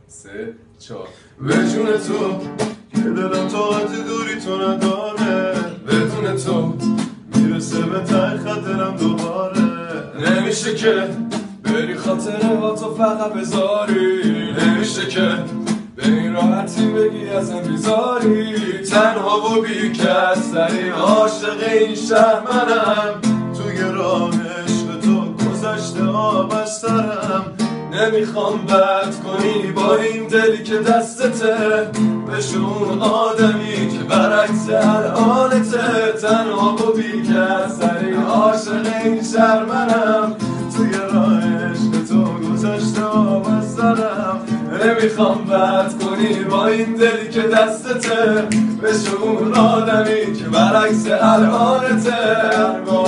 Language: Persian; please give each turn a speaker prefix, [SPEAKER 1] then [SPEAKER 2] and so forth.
[SPEAKER 1] 3 4 به جون تو که دلم طاقت دوری تو نداره، بدون تو میرسه به ته خط دلم دوباره. نمیشه که بری خاطره ها تو فقط بذاری، نمیشه که به این راحتی بگی ازم بیزاری. تنها و بی کس ترین عاشق این شهر منم، توی راه عشق تو گذشته آب از سرم. نمیخوام بد کنی با این دلی که دستته، بشون آدمی که برعکس الانته. تنها و بی کس ترین عاشق این شهر منم، توی راه عشق تو گذشته آب از سرم. نمیخوام بد کنی با این دلی که دستته، بشون آدمی که برعکس الانته.